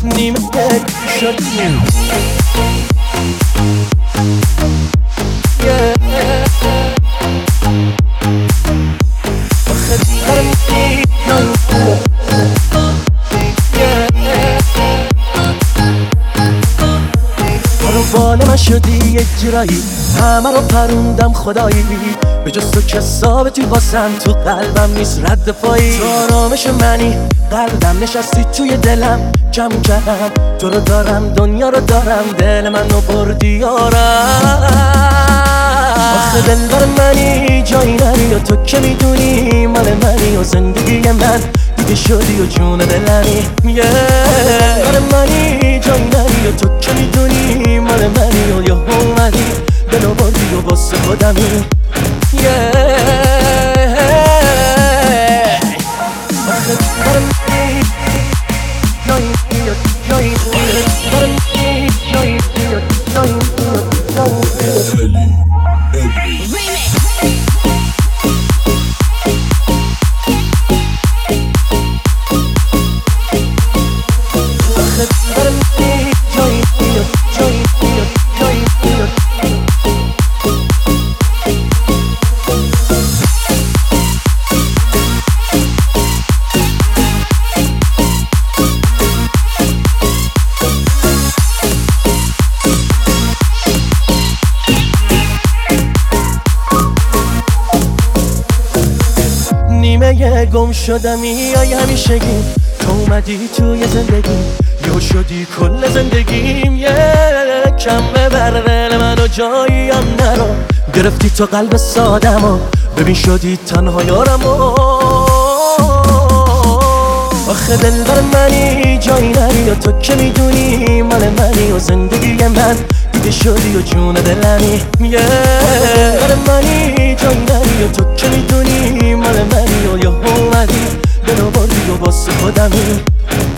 نیمه شدیم بال من شدی یک جرایی، همه رو پروندم خدایی، به جز تو که ثابتی واسم تو قلبم نیست رد پایی. تو آرامش منی، قلبم نشستی توی دلم، کم کردم تو رو دارم، دنیا رو دارم، دل منو بردی یارم. آخه دلبر منی، جایی نری و تو که میدونی مال منی و زندگی من دیگه شدی و جون دلمی. دلبر منی، جایی نری و تو که میدونی مال منی و یا اومدی دلو بردی و واسه خودمی. آخه دلبر منی، جایی نری و جایی نری نیمه گم شدمی یا همیشگی، تو اومدی توی زندگی یا شدی کل زندگیم. کم ببر دل منو جاییم نرو، گرفتی تو قلب سادمو، ببین شدی تنها یارمو. آخه دلبر منی، جایی نری و تو که میدونی مال منی و زندگی من دیگه شدی و جون دلمی. دلبر منی، جایی نری و تو که میدونی مال منی و یا اومدی دلو بردی و واسه خودمی.